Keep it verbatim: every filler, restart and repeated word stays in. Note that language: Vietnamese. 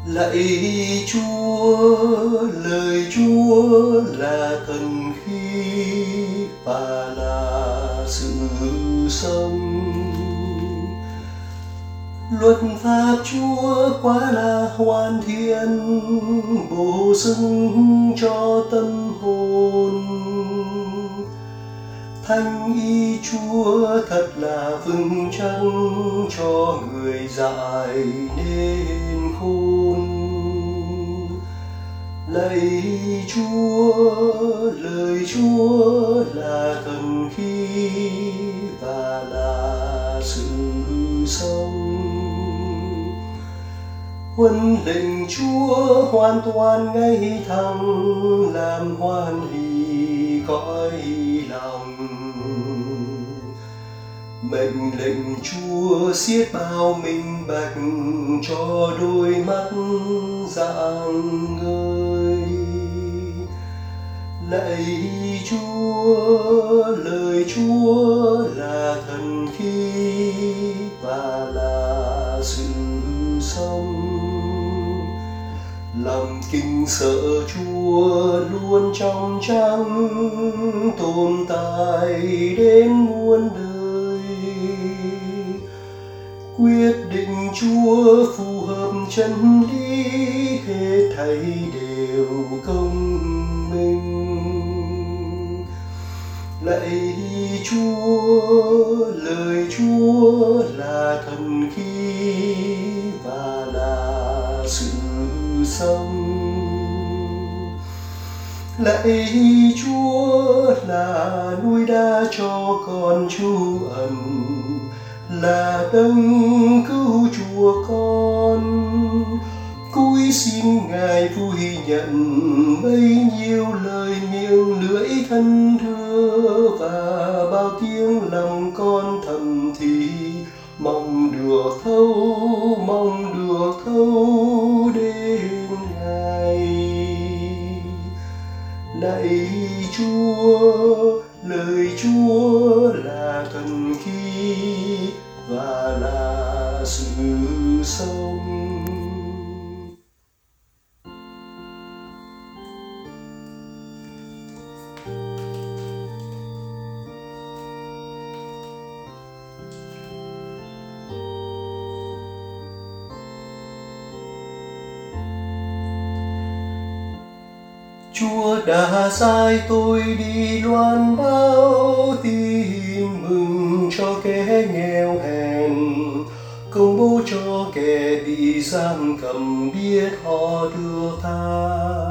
Lạy Chúa, lời Chúa là thần khí và là sự sống. Luật pháp Chúa quá là hoàn thiện, bổ sung cho tâm hồn. Thánh ý Chúa thật là vững chắc, cho người dại nên khôn. Lạy Chúa, lời Chúa là thần khí và là sự sống. Huân lệnh Chúa hoàn toàn ngay thẳng, làm hoan hỷ cõi lòng. Mệnh lệnh Chúa xiết bao minh bạch, cho đôi mắt rạng ngời. Lạy Chúa, lời Chúa là thần khí và là sự sống. Lòng kính sợ Chúa luôn trong trắng, tồn tại đến muôn đời. Quyết định Chúa phù hợp chân lý, hết thảy đều công minh. Lạy Chúa, lời Chúa là thần khí và là sự sống. Lạy Chúa là núi đá cho con trú ẩn, là đấng cứu Chúa con. Cúi xin Ngài vui nhận bấy nhiêu lời miệng lưỡi thân thưa, và bao tiếng lòng con thầm thì mong được thấu, mong được thấu đến Ngài. Lạy Chúa, lời Chúa là thần khí và là sự sống. Chúa đã sai tôi đi loan báo tin mừng cho kẻ nghèo hèn, công bố cho kẻ bị giam cầm biết họ được tha.